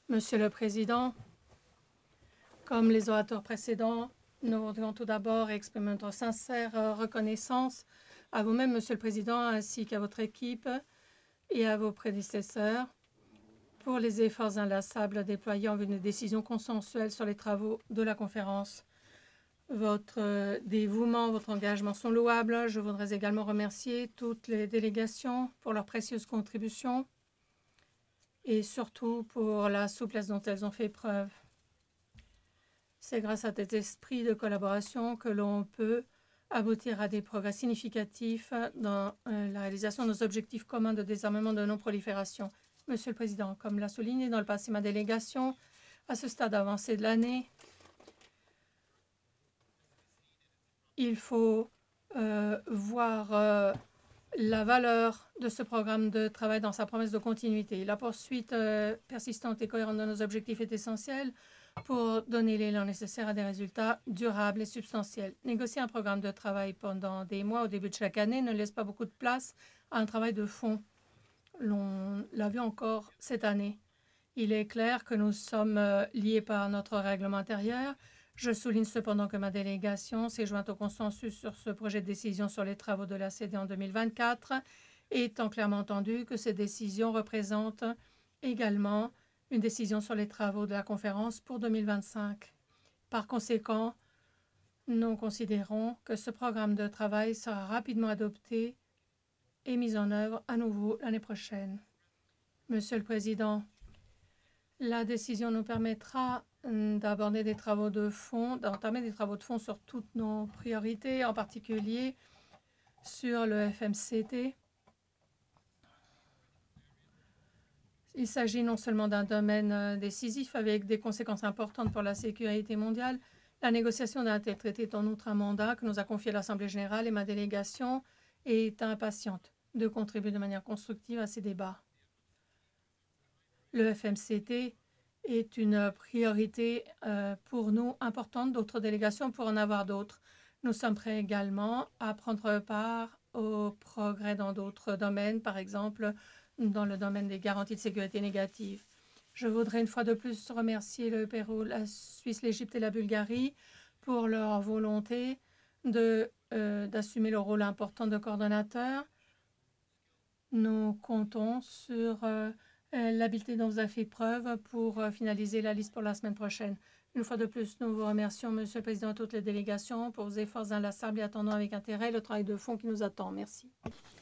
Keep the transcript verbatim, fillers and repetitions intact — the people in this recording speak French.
Monsieur le Président, comme les orateurs précédents, nous voudrions tout d'abord exprimer notre sincère reconnaissance à vous-même, Monsieur le Président, ainsi qu'à votre équipe et à vos prédécesseurs pour les efforts inlassables déployés en vue d'une décision consensuelle sur les travaux de la conférence. Votre dévouement, votre engagement sont louables. Je voudrais également remercier toutes les délégations pour leurs précieuses contributions et surtout pour la souplesse dont elles ont fait preuve. C'est grâce à cet esprit de collaboration que l'on peut aboutir à des progrès significatifs dans la réalisation de nos objectifs communs de désarmement et de non-prolifération. Monsieur le Président, comme l'a souligné dans le passé ma délégation, à ce stade avancé de l'année, il faut euh, voir euh, la valeur de ce programme de travail dans sa promesse de continuité. La poursuite euh, persistante et cohérente de nos objectifs est essentielle pour donner l'élan nécessaire à des résultats durables et substantiels. Négocier un programme de travail pendant des mois au début de chaque année ne laisse pas beaucoup de place à un travail de fond. On l'a vu encore cette année. Il est clair que nous sommes liés par notre règlement intérieur. Je souligne cependant que ma délégation s'est jointe au consensus sur ce projet de décision sur les travaux de l'A C D en deux mille vingt-quatre, étant clairement entendu que ces décisions représentent également une décision sur les travaux de la conférence pour deux mille vingt-cinq. Par conséquent, nous considérons que ce programme de travail sera rapidement adopté et mis en œuvre à nouveau l'année prochaine. Monsieur le Président, la décision nous permettra d'aborder des travaux de fond, d'entamer des travaux de fond sur toutes nos priorités, en particulier sur le F M C T. Il s'agit non seulement d'un domaine décisif avec des conséquences importantes pour la sécurité mondiale. La négociation d'un tel traité est en outre un mandat que nous a confié l'Assemblée générale et ma délégation est impatiente de contribuer de manière constructive à ces débats. Le F M C T est une priorité euh, pour nous importante. D'autres délégations pourraient en avoir d'autres. Nous sommes prêts également à prendre part aux progrès dans d'autres domaines, par exemple dans le domaine des garanties de sécurité négatives. Je voudrais une fois de plus remercier le Pérou, la Suisse, l'Égypte et la Bulgarie pour leur volonté de, euh, d'assumer le rôle important de coordonnateur. Nous comptons sur euh, l'habileté dont vous avez fait preuve pour euh, finaliser la liste pour la semaine prochaine. Une fois de plus, nous vous remercions, Monsieur le Président, et toutes les délégations pour vos efforts inlassables et attendons avec intérêt le travail de fond qui nous attend. Merci.